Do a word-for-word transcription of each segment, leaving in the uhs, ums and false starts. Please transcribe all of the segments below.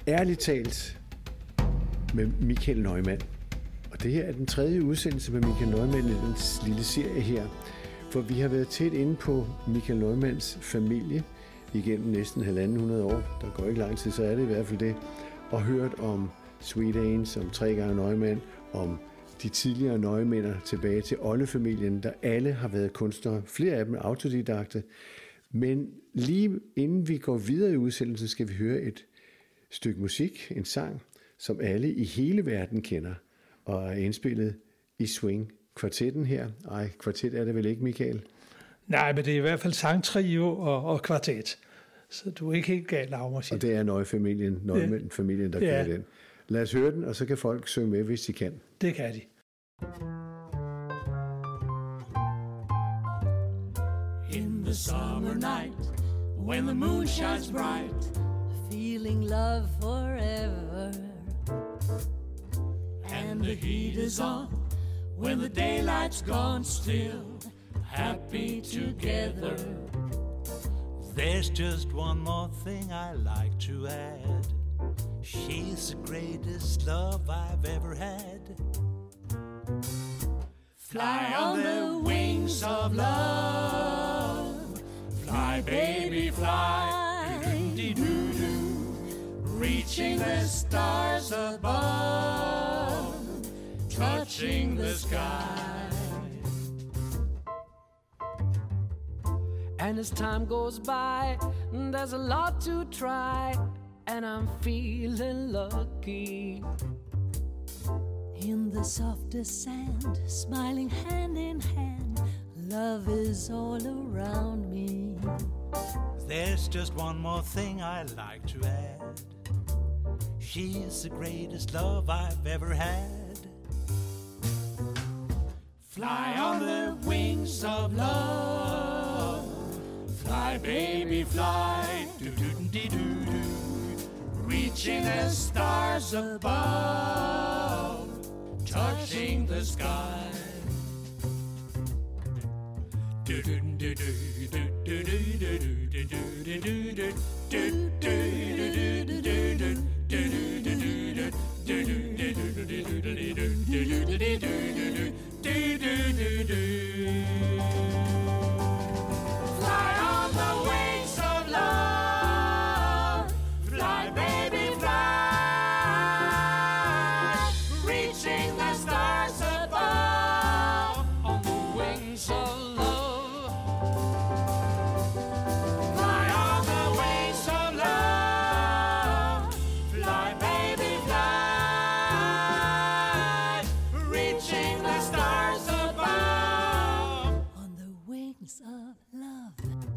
Ærligt talt med Michael Neumann. Og det her er den tredje udsendelse med Michael Neumann i den lille serie her. For vi har været tæt inde på Michael Neumanns familie igennem næsten halvanden hundrede år. Der går ikke lang tid, så er det i hvert fald det. Og hørt om Sweet Ains, om tre gange Neumann, om de tidligere Neumanner tilbage til Olle-familien, der alle har været kunstnere. Flere af dem er autodidakte. Men lige inden vi går videre i udsendelsen, skal vi høre et stykke musik, en sang, som alle i hele verden kender, og er indspillet i Swing. Kvartetten her. Ej, kvartet er det vel ikke, Michael? Nej, men det er i hvert fald sangtrio og, og kvartet. Så du er ikke helt gal, Laura. Og det er Nøje-familien, Neumann-familien, der ja. Kører den. Lad os høre den, og så kan folk synge med, hvis de kan. Det kan de. In the summer night, when the moon shines bright, feeling love forever, and the heat is on, when the daylight's gone still, happy together. There's just one more thing I like to add. She's the greatest love I've ever had. Fly on the wings of love, fly baby fly, do-do-do-do, reaching the stars above, touching the sky. And as time goes by, there's a lot to try, and I'm feeling lucky. In the softest sand, smiling hand in hand, love is all around me. There's just one more thing I like to add. She's the greatest love I've ever had. Fly on the wings of love, fly baby fly, do-do-do-do-do, reaching the stars above, touching the sky. Fly on the wings of love, fly baby fly, reaching the stars above on the wings of love. Fly on the wings of love, fly baby fly, reaching the stars above on the wings of love.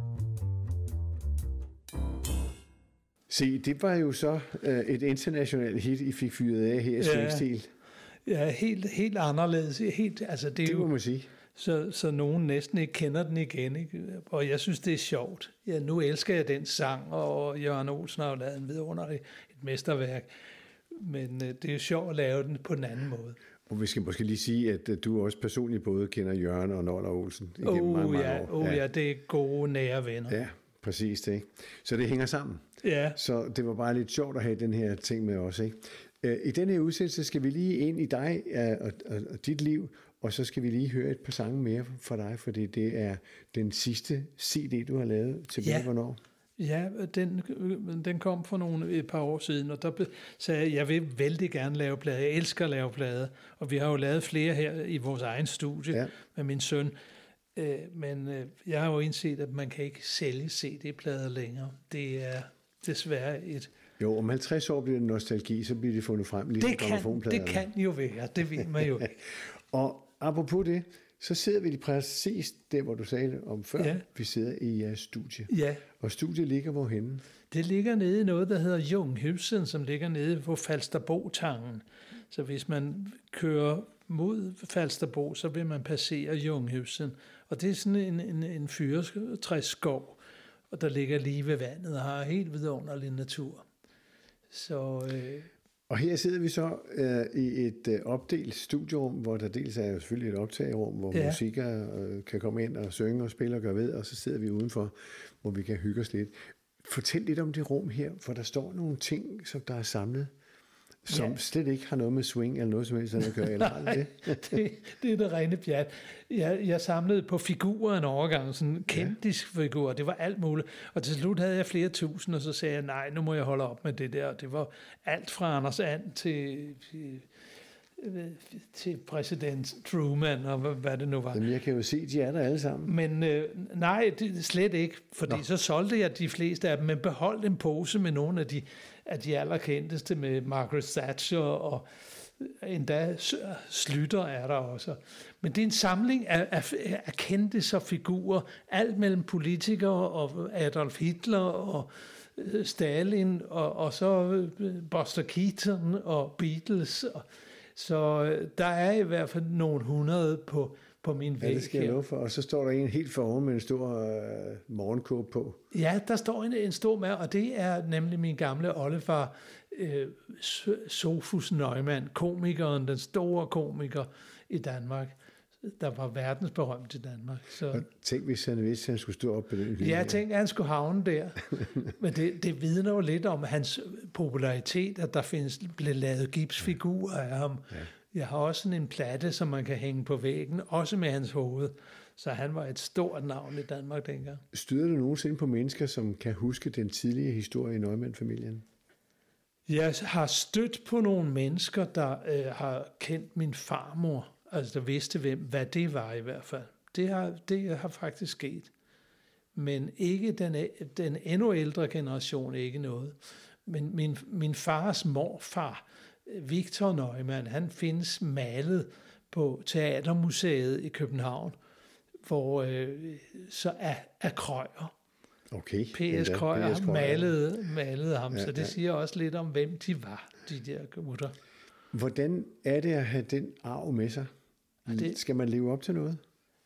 Se, det var jo så øh, et internationalt hit, I fik fyret af her i Svingstil. Ja, helt, helt anderledes. Helt, altså det, er det må jo, man sige. Så, så nogen næsten ikke kender den igen. Ikke? Og jeg synes, det er sjovt. Ja, nu elsker jeg den sang, og Jørgen Olsen har jo lavet en vidunderlig et mesterværk. Men øh, det er jo sjovt at lave den på den anden måde. Og vi skal måske lige sige, at du også personligt både kender Jørgen og Noller Olsen igennem oh, mange, mange ja, år. Oh, ja. ja, det er gode, nære venner. Ja, præcis det. Ikke? Så det hænger sammen. Ja. Så det var bare lidt sjovt at have den her ting med os. Ikke? I den her udsendelse skal vi lige ind i dig og, og, og dit liv, og så skal vi lige høre et par sange mere fra dig, fordi det er den sidste C D, du har lavet tilbage, ja. Hvornår? Ja, den, den kom for nogle, et par år siden, og der sagde jeg, jeg vil vældig gerne lave plader. Jeg elsker at lave plader, og vi har jo lavet flere her i vores egen studie ja. med min søn. Men jeg har jo indset, at man kan ikke sælge C D-plader længere. Det er desværre et... Jo, om halvtreds år bliver det nostalgi, så bliver det fundet frem lige det kan, det kan jo være, det ved man jo ikke. Og apropos det, så sidder vi præcis der, hvor du sagde det om før. Ja. Vi sidder i jeres studie. Ja. Og studiet ligger hvorhenne? Det ligger nede i noget, der hedder Junghusen, som ligger nede på Falsterbo-tangen. Så hvis man kører mod Falsterbo, så vil man passere Junghusen. Og det er sådan en, en, en fyrretræsskov, og der ligger lige ved vandet og har helt vidunderlig natur. Så... Øh, Og her sidder vi så øh, i et øh, opdelt studierum, hvor der dels er jo selvfølgelig et optagerum, hvor ja. musikere øh, kan komme ind og synge og spille og gøre ved, og så sidder vi udenfor, hvor vi kan hygge os lidt. Fortæl lidt om det rum her, for der står nogle ting, som der er samlet, som Ja. slet ikke har noget med swing eller noget som helst at gøre. Eller Nej, det, det er det rene pjat. Jeg, jeg samlede på figurer en overgang, sådan kendisfigurer, det var alt muligt. Og til slut havde jeg flere tusind, og så sagde jeg, nej, nu må jeg holde op med det der. Det var alt fra Anders And til, til præsident Truman, og hvad det nu var. Jamen, jeg kan jo se, de er der alle sammen. Men øh, nej, det, slet ikke, fordi Nå. så solgte jeg de fleste af dem, men beholdt en pose med nogle af de, af de allerkendteste, med Margaret Thatcher, og endda Slytter er der også. Men det er en samling af, af, af kendte figurer, alt mellem politikere og Adolf Hitler og Stalin, og, og så Buster Keaton og Beatles. Og, så der er i hvert fald nogle hundrede på, på min væg. Ja, det skal jeg love for. Og så står der en helt foran med en stor øh, morgenkåbe på. Ja, der står en, en stor mand, og det er nemlig min gamle oldefar, øh, Sophus Neumann, komikeren, den store komiker i Danmark, der var verdensberømt i Danmark. Så. Og tænk, hvis han vidste, at han skulle stå op på den hylde. Ja, jeg tænkte, at han skulle havne der. Men det, det vidner jo lidt om hans popularitet, at der findes, blev lavet gipsfigurer af ham. Ja. Jeg har også sådan en platte, som man kan hænge på væggen, også med hans hoved. Så han var et stort navn i Danmark dengang. Støder du nogensinde på mennesker, som kan huske den tidlige historie i Neumann-familien? Jeg har stødt på nogle mennesker, der øh, har kendt min farmor, altså der vidste, hvem, hvad det var i hvert fald. Det har, det har faktisk sket. Men ikke den, den endnu ældre generation, ikke noget. Men min, min fars morfar, Victor Neumann, han findes malet på Teatermuseet i København, hvor øh, så er, er Krøyer. Okay. P S. Krøyer malede, malede ham, ja, så det ja. siger også lidt om, hvem de var, de der gutter. Hvordan er det at have den arv med sig? Det, skal man leve op til noget?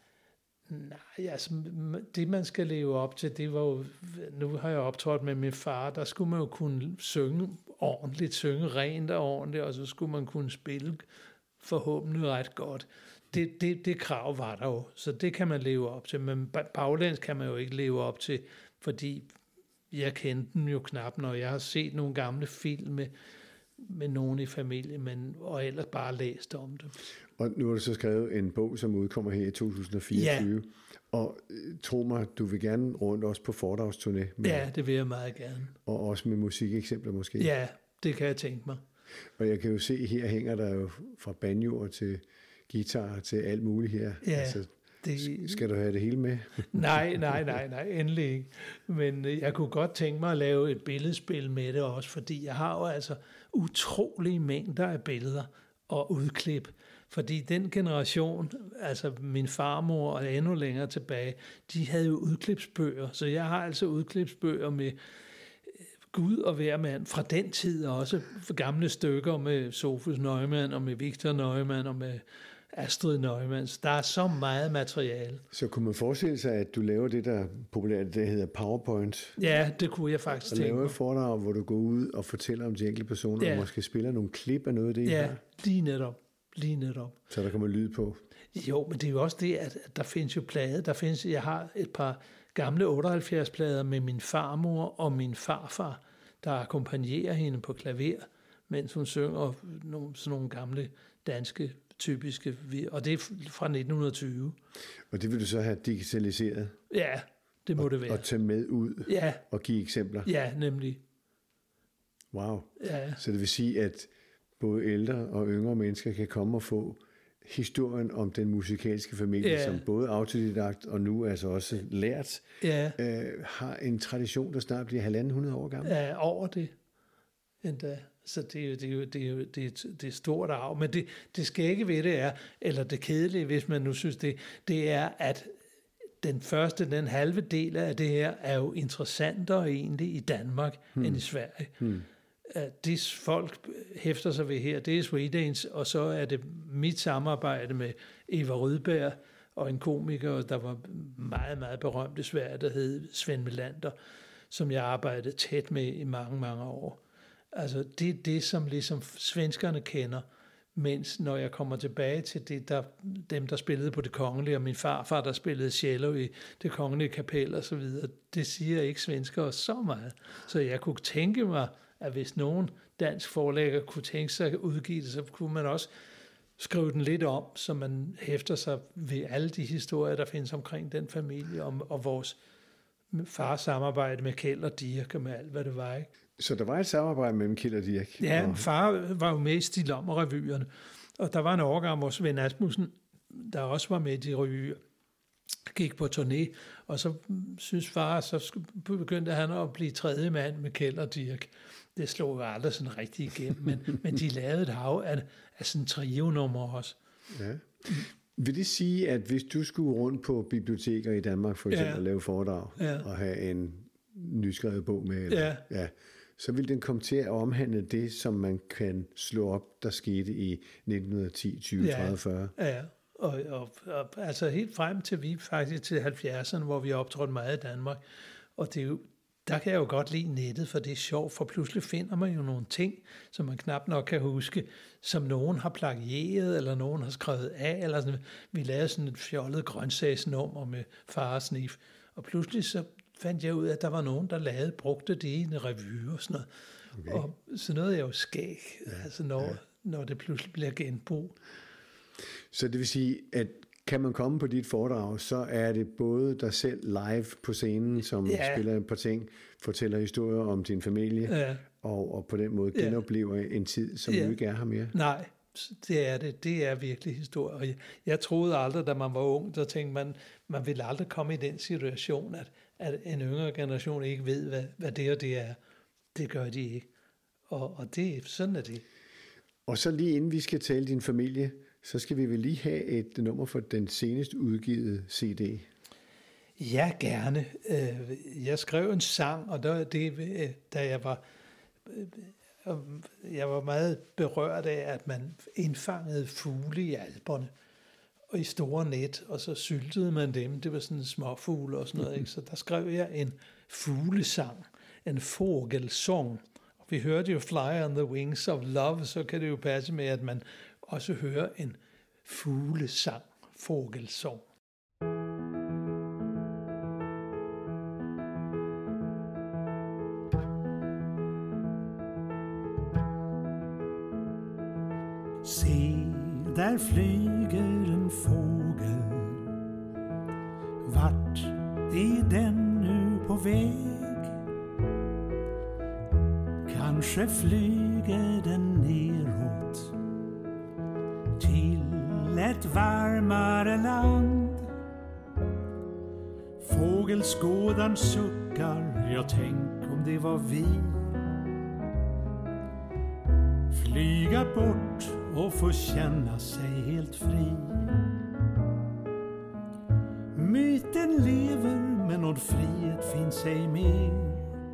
Nej, altså det man skal leve op til, det var jo, nu har jeg optrådt med min far, der skulle man jo kunne synge ordentligt, synge rent og ordentligt, og så skulle man kunne spille forhåbentlig ret godt. Det, det, det krav var der jo, så det kan man leve op til, men baglæns kan man jo ikke leve op til, fordi jeg kendte dem jo knap, når jeg har set nogle gamle film med, med nogen i familien, men, og ellers bare læst om det. Og nu har du så skrevet en bog, som udkommer her i to tusind og fireogtyve. Ja. Og tro mig, du vil gerne rundt også på foredragsturné. Med, ja, det vil jeg meget gerne. Og også med musikeksempler måske. Ja, det kan jeg tænke mig. Og jeg kan jo se, her hænger der jo fra banjoer til guitar til alt muligt her. Ja, altså, det... Skal du have det hele med? nej, nej, nej, nej, endelig ikke. Men jeg kunne godt tænke mig at lave et billedspil med det også, fordi jeg har jo altså utrolige mængder af billeder og udklip. Fordi den generation, altså min farmor og endnu længere tilbage, de havde jo udklipsbøger. Så jeg har altså udklipsbøger med Gud og hver mand fra den tid også. Gamle stykker med Sophus Neumann og med Victor Neumann og med Astrid Neumann. Der er så meget materiale. Så kunne man forestille sig, at du laver det, der populært, det hedder PowerPoint? Ja, det kunne jeg faktisk tænke mig. Og laver et foredrag, hvor du går ud og fortæller om de enkelte personer, ja. Og måske spiller nogle klip af noget af det, I ja, har? lige netop. Lige netop. Så der kommer lyd på? Jo, men det er jo også det, at der findes jo plader. Der findes, jeg har et par gamle otteoghalvfjerds plader med min farmor og min farfar, der akkompagnerer hende på klaver, mens hun synger nogle, sådan nogle gamle danske typiske, og det er fra nitten tyve. Og det vil du så have digitaliseret? Ja, det må og, det være. Og tage med ud ja. Og give eksempler? Ja, nemlig. Wow. Ja. Så det vil sige, at både ældre og yngre mennesker kan komme og få historien om den musikalske familie, ja. Som både autodidakt og nu altså også lært, ja. øh, har en tradition, der snart bliver halvanden hundrede år gammel. Ja, over det endda. Så det er jo, det er jo, det er jo, det er, det er stort arv. Men det, det skægge ved det er, eller det kedelige, hvis man nu synes det, det er, at den første, den halve del af det her, er jo interessantere egentlig i Danmark, hmm. end i Sverige. Hmm. Det folk hæfter sig ved her, det er Swedanes, og så er det mit samarbejde med Eva Rydberg og en komiker, der var meget, meget berømt i Sverige, der hed Sven Melander, som jeg arbejdede tæt med i mange, mange år. Altså det er det, som ligesom svenskerne kender, Mens når jeg kommer tilbage til det, der, dem, der spillede på Det Kongelige, og min farfar, der spillede cello i Det Kongelige Kapel og så videre, det siger ikke svenskere så meget. Så jeg kunne tænke mig, at hvis nogen dansk forlægger kunne tænke sig at udgive det, så kunne man også skrive den lidt om, så man hæfter sig ved alle de historier, der findes omkring den familie, og, og vores fars samarbejde med Kjeld og Dirch, og med alt, hvad det var, ikke? Så der var et samarbejde mellem Kjeld og Dirch? Ja, og far var jo med i Stil Om og revyerne, og der var en overgang, hvor Svend Asmussen, der også var med i de revyer, gik på turné, og så synes far, så begyndte han at blive tredje mand med Kjeld og Dirch. Det slog jo aldrig sådan rigtig igennem, men, men de lavede et hav af, af sådan trio-nummer også. Ja. Vil det sige, at hvis du skulle rundt på biblioteker i Danmark for eksempel, ja, og lave foredrag, ja, og have en nyskrevet bog med, eller, ja, ja, så vil den komme til at omhandle det, som man kan slå op, der skete i nitten ti, tyve, ja, tredive, fyrre? Ja, og, og, og altså helt frem til vi faktisk til halvfjerdserne, hvor vi optrådte meget i Danmark, og det er jo, der kan jeg jo godt lide nettet, for det er sjovt, for pludselig finder man jo nogle ting, som man knap nok kan huske, som nogen har plagieret, eller nogen har skrevet af, eller sådan. Vi lavede sådan et fjollet grøntsagsnummer med Far og Snif, og pludselig så fandt jeg ud af, at der var nogen, der lavede, brugte det i en revue og sådan noget. Okay. Og så noget er jo skæg, ja, altså når, ja, når det pludselig bliver genbrug. Så det vil sige, at kan man komme på dit foredrag, så er det både dig selv live på scenen, som, ja, spiller et par ting, fortæller historier om din familie, ja, og, og på den måde genoplever, ja, en tid, som, ja, du ikke er her mere? Nej, det er det. Det er virkelig historie. Og jeg, jeg troede aldrig, da man var ung, der tænkte man, man ville aldrig komme i den situation, at, at en yngre generation ikke ved, hvad, hvad det og det er. Det gør de ikke. Og, og det, sådan er det. Og så lige inden vi skal tale din familie, så skal vi vel lige have et nummer for den senest udgivet C D. Ja, gerne. Jeg skrev en sang, og da, det, da jeg var, jeg var meget berørt af, at man indfangede fugle i alberne og i store net, og så syltede man dem. Det var sådan småfugle og sådan noget, ikke? Så der skrev jeg en fuglesang, en fågelsong. Og vi hørte jo Fly on the Wings of Love, så kan det jo passe med, at man også hører en fuglesang, fågelsong. Se, där flyger en fågel. Vart är den nu på väg? Kanske flyger den neråt till ett varmare land. Fågelskådaren suckar, jag tänk om det var vi. Flyga bort och få känna sig helt fri. Myten lever, men någon frihet finns ej mer.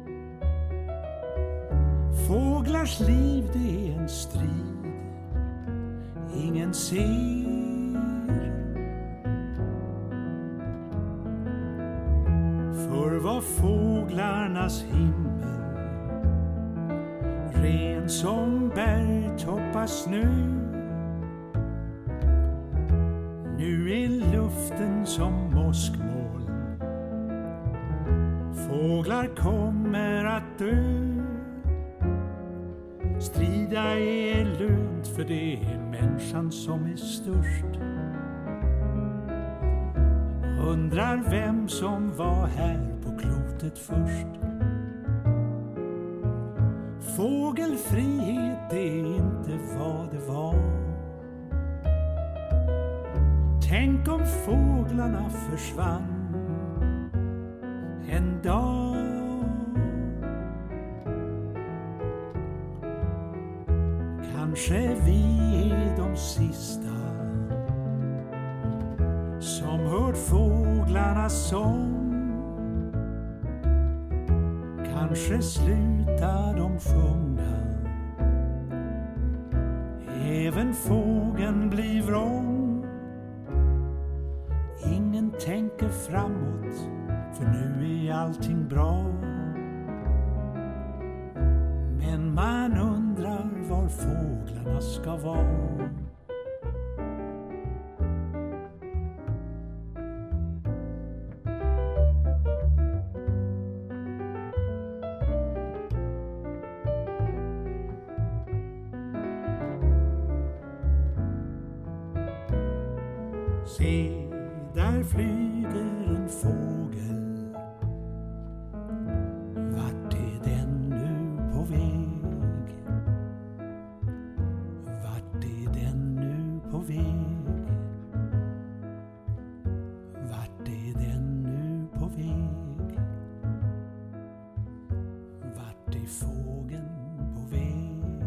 Fåglars liv, det är en strid ingen ser. För var fåglarnas himmel ren som bergtoppar snö. Nu är luften som moskmoln. Fåglar kommer att dö. Strida är lönt, för det är människan som är störst. Undrar vem som var här på klotet först. Fågelfrihet, det är inte vad det var. Tänk om fåglarna försvann en dag. Kanske vi är de sista som hört fåglarnas sång. Kanske slutar de sjunga. Även fågeln blir vrång. Ingen tänker framåt, för nu är allting bra. Men man undrar var var fåglarna ska vara. Se, där flyger en fågel. Vart är den nu på väg? Vart är den nu på väg? Vart är den nu på väg? Vart är fågeln på väg?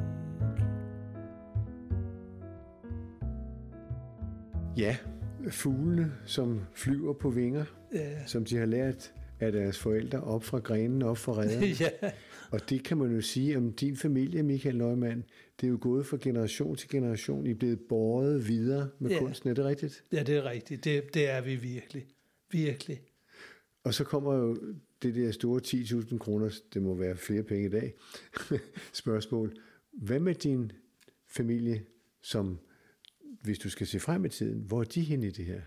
Ja, fuglene, som flyver på vinger, Ja. som de har lært af deres forældre op fra grenen, op fra redderne. Ja. Og det kan man jo sige om din familie, Michael Neumann. Det er jo gået fra generation til generation. I er blevet båret videre med Ja. kunsten, er det rigtigt? Ja, det er rigtigt. Det, det er vi virkelig. Virkelig. Og så kommer jo det der store ti tusind kroner, det må være flere penge i dag, spørgsmål. Hvad med din familie, som, hvis du skal se frem i tiden, hvor er de henne i det her?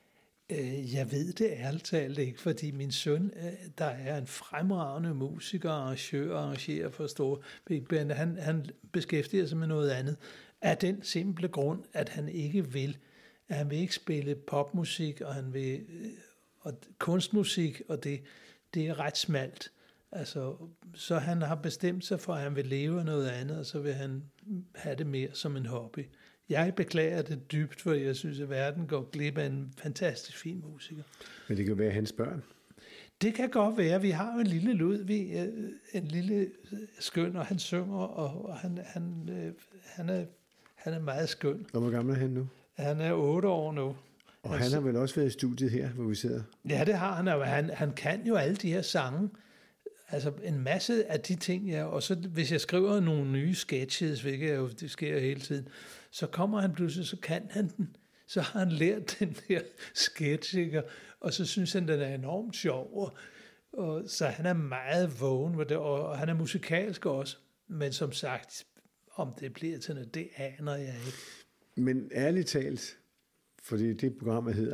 Øh, Jeg ved det ærligt talt ikke, fordi min søn, øh, der er en fremragende musiker, arrangør og arrangerer for store big band. Han, han beskæftiger sig med noget andet. Af den simple grund, at han ikke vil, at han vil ikke spille popmusik, og han vil øh, og kunstmusik, og det, det er ret smalt. Altså, så han har bestemt sig for, at han vil leve af noget andet, og så vil han have det mere som en hobby. Jeg beklager det dybt, for jeg synes, at verden går glip af en fantastisk fin musiker. Men det kan være hans børn. Det kan godt være. Vi har jo en lille Ludvig, øh, en lille skøn, og han synger, og og han, han, øh, han, er, han er meget skøn. Og hvor gammel er han nu? Han er otte år nu. Og han har vel også været i studiet her, hvor vi sidder? Ja, det har han, og han, han kan jo alle de her sange. Altså en masse af de ting, ja, og så hvis jeg skriver nogle nye sketches, hvilket jo, det sker hele tiden, så kommer han pludselig, så kan han den. Så har han lært den der sketch, ikke? Og så synes han, den er enormt sjov, og, og så han er meget vågen, og, det, og, og han er musikalsk også, men som sagt, om det bliver til noget, det aner jeg ikke. Men ærligt talt, for det er det programmet hedder,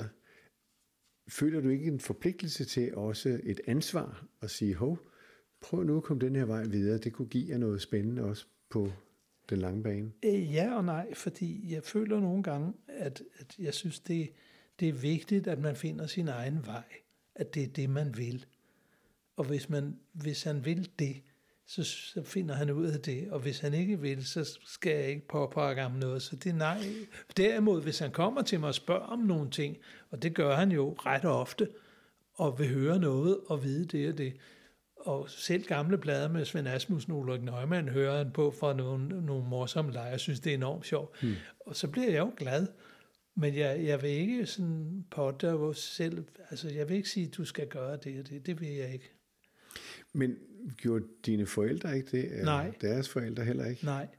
føler du ikke en forpligtelse til også et ansvar at sige, hov, prøv nu at komme den her vej videre, det kunne give jer noget spændende også på den lange bane? Øh, Ja og nej, fordi jeg føler nogle gange, at, at jeg synes, det, det er vigtigt, at man finder sin egen vej. At det er det, man vil. Og hvis, man, hvis han vil det, så, så finder han ud af det. Og hvis han ikke vil, så skal jeg ikke påpakke ham noget. Så det er nej. Derimod, hvis han kommer til mig og spørger om nogle ting, og det gør han jo ret ofte, og vil høre noget og vide det og det, og selv gamle plader med Svend Asmussen og Ulrik Neumann hører han på fra nogle, nogle morsomme lege. Jeg synes, det er enormt sjovt. Hmm. Og så bliver jeg jo glad. Men jeg, jeg vil ikke sådan potte selv, altså jeg vil ikke sige, at du skal gøre det og det. Det vil jeg ikke. Men gjorde dine forældre ikke det? Eller Nej. Deres forældre heller ikke? Nej.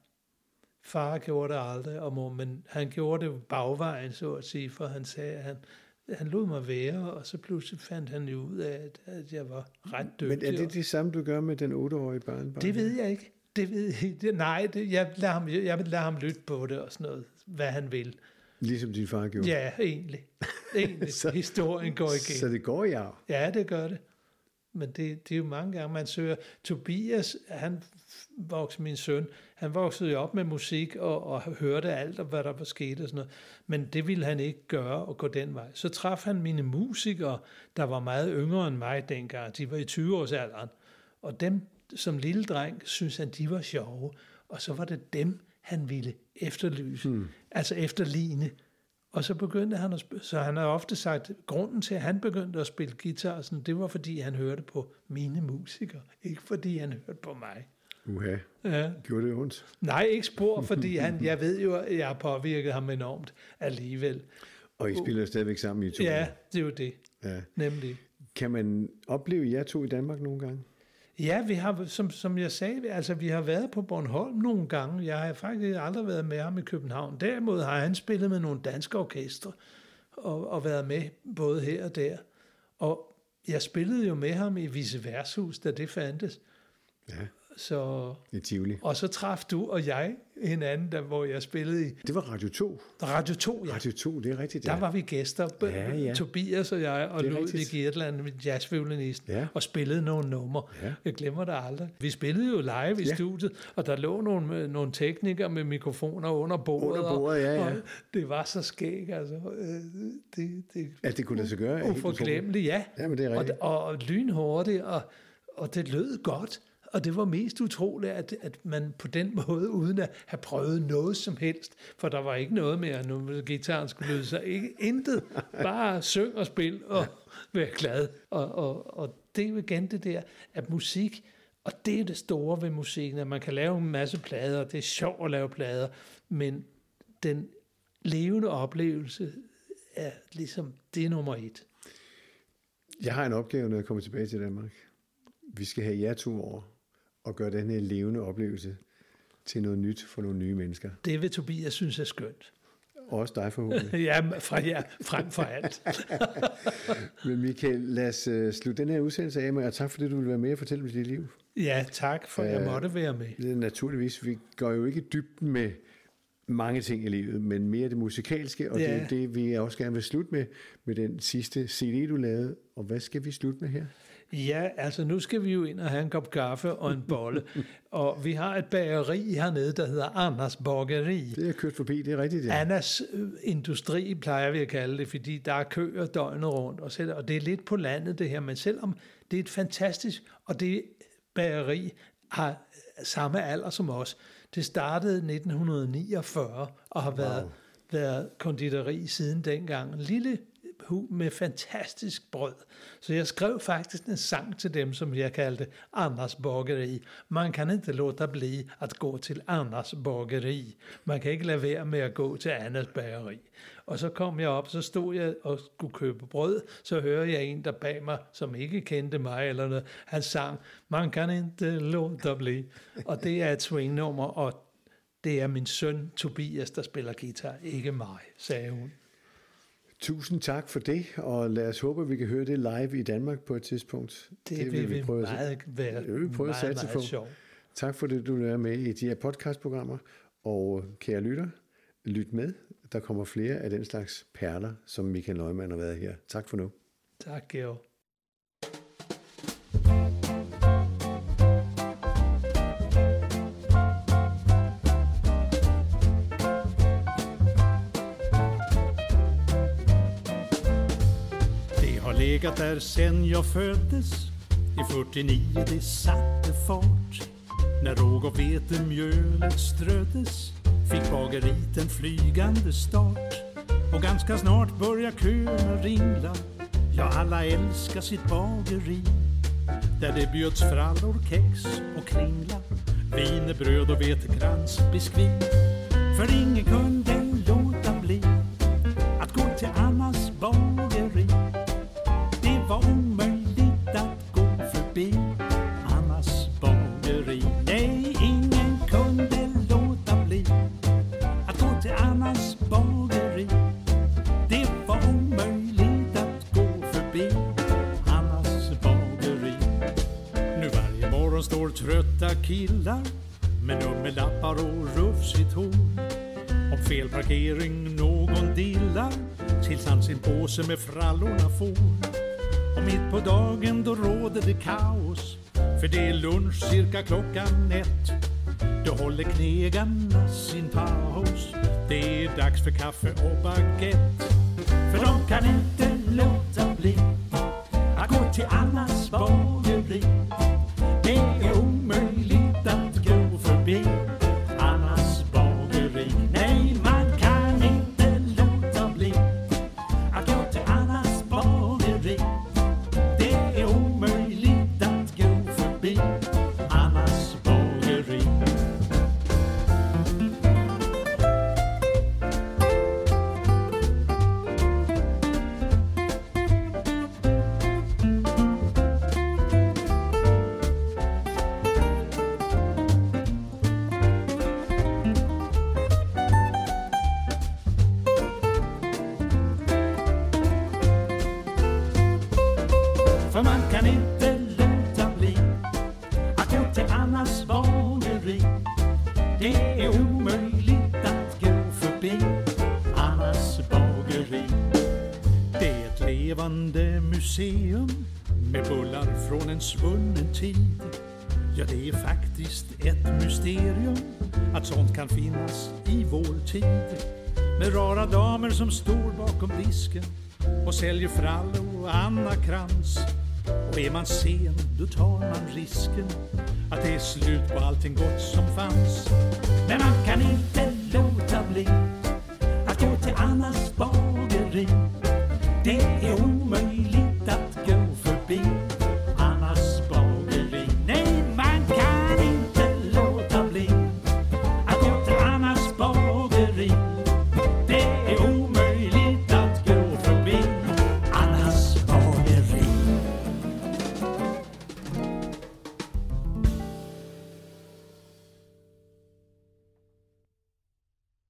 Far gjorde det aldrig, og mor, men han gjorde det bagvejen, så at sige, for han sagde, at han, han lod mig være, og så pludselig fandt han jo ud af, at, at jeg var ret dygtig. Men er det det samme, du gør med den otteårige barnbarn? Det ved jeg ikke. Det ved jeg ikke. Det, nej, det, jeg, lader ham, jeg vil lade ham lytte på det og sådan noget, hvad han vil. Ligesom din far gjorde? Ja, egentlig. egentlig. så, Historien går igen. Så det går i arv? Ja, det gør det. Men det, det er jo mange gange, man søger. Tobias, han voksede, min søn, han voksede jo op med musik og, og hørte alt, og hvad der var sket og sådan noget. Men det ville han ikke gøre og gå den vej. Så traf han mine musikere, der var meget yngre end mig dengang. De var i tyve-årsalderen. Og dem, som lille dreng, synes han, de var sjove. Og så var det dem, han ville efterlyse. Hmm. Altså efterligne. Og så begyndte han at spille, så han har ofte sagt, grunden til, at han begyndte at spille guitar, sådan, det var fordi, han hørte på mine musikere, ikke fordi han hørte på mig. Uha, ja. Gjorde det ondt? Nej, ikke spor, fordi han, jeg ved jo, at jeg har påvirket ham enormt alligevel. Og I spiller stadigvæk sammen i to? Ja, det er jo det, ja. Nemlig. Kan man opleve jer to i Danmark nogle gange? Ja, vi har, som, som jeg sagde, altså vi har været på Bornholm nogle gange. Jeg har faktisk aldrig været med ham i København. Derimod har han spillet med nogle danske orkestre og, og været med både her og der. Og jeg spillede jo med ham i Vice Vershus, da det fandtes. Ja. så, I Tivoli. og så traf du og jeg hinanden, der, hvor jeg spillede i Det var Radio to. Radio to. Ja. Radio to, det er rigtigt, ja. Der var vi gæster, Ja, ja. Tobias og jeg, og Det er Ludvig rigtigt. Girdland, jazzviolinisten, Ja. og spillede nogle numre. Ja. Jeg glemmer det aldrig. Vi spillede jo live i Ja. studiet, og der lå nogle, nogle teknikere med mikrofoner under bordet. Under bordet, ja, ja. Og det var så skæg, altså. Øh, Det, det, At det kunne lade sig gøre. er helt uforglemmeligt, ja. Ja, men det er og, rigtigt. og, og lynhurtigt, og, og det lød godt. Og det var mest utroligt, at, at man på den måde, uden at have prøvet noget som helst, for der var ikke noget med, at nu guitaren skulle lyde sig, ikke intet, bare syng og spil og være glad. Og, og, og det er jo igen det der, at musik, og det er det store ved musikken, at man kan lave en masse plader, og det er sjovt at lave plader, men den levende oplevelse er ligesom, det er nummer et. Jeg har en opgave, når jeg kommer tilbage til Danmark. Vi skal have jer to over og gøre den her levende oplevelse til noget nyt for nogle nye mennesker. Det vil Tobias synes er skønt. Og også dig forhåbentlig. Ja, fra jer, frem for alt. Men Michael, lad os uh, slutte den her udsendelse af med, og tak fordi du vil være med og fortælle om dit liv. Ja, tak for, at jeg måtte være med. Det er naturligvis, vi går jo ikke i dybden med mange ting i livet, men mere det musikalske, og Ja. det er det, vi også gerne vil slutte med, med den sidste C D, du lavede. Og hvad skal vi slutte med her? Ja, altså nu skal vi jo ind og have en kop kaffe og en bolle. Og vi har et bageri hernede, der hedder Anders Bageri. Det er kørt forbi, det er rigtigt, ja. Annas øh, industri plejer vi at kalde det, fordi der er køer døgnet rundt. Og, selv, og det er lidt på landet det her, men selvom det er et fantastisk, og det bageri har samme alder som os. Det startede nitten niogfyrre og har været, Wow. været konditori siden dengang. En lille hu med fantastisk brød. Så jeg skrev faktisk en sang til dem, som jeg kaldte Anders Bageri. Man kan inte låta bli att gå till Anders Bageri. Man kan ikke lade være med at gå til Anders Bageri. Og så kom jeg op, så stod jeg og skulle købe brød, så hører jeg en, der bag mig, som ikke kendte mig eller noget. Han sang, man kan inte låta bli. Og det er et swingnummer, og det er min søn Tobias, der spiller guitar, ikke mig, sagde hun. Tusind tak for det, og lad os håbe, at vi kan høre det live i Danmark på et tidspunkt. Det, det vil vi prøve at- meget være det vil vi prøve at meget, satse meget på. sjovt. Tak for det, du er med i de her podcastprogrammer, og kære lytter, lyt med. Der kommer flere af den slags perler, som Michael Neumann har været her. Tak for nu. Tak, Georg. Det har legat där sen jag föddes. I fyrtionio det satte fart. När råg och vetemjölet ströddes fick bageriet en flygande start. Och ganska snart börjar köerna ringla. Ja, alla älskar sitt bageri. Där det bjöds frallor, kex och kringla. Wienerbröd och vetekrans, biskvit. För ingen kunde låta bli att gå till Annas bageri. Det var omöjligt att gå förbi Annas bageri. Nej, ingen kunde låta bli att gå till Annas bageri. Det var omöjligt att gå förbi Annas bageri. Nu varje morgon står trötta killar med nummerlappar och rufsigt hår. Om fel parkering någon dillar tills han sin påse med frallorna får. Och mitt på dagen då råder det kaos, för det är lunch cirka klockan ett. Då håller knegarna sin paus. Det är dags för kaffe och baguette. För de kan inte låta bli att gå till Annas bageri. Det är omöjligt att gå förbi Annas bageri. Nej, man kan inte låta bli att gå till Annas bageri. Det är omöjligt att gå förbi Annas bageri. levande museum med bullar från en svunnen tid. Ja, det är faktiskt ett mysterium att sånt kan finnas i vår tid. Med rara damer som står bakom disken och säljer frallo och Anna Krantz. Och är man sen, då tar man risken att det är slut på allting gott som fanns. Men man kan inte låta bli att gå till Annas bageri. Det är omöjligt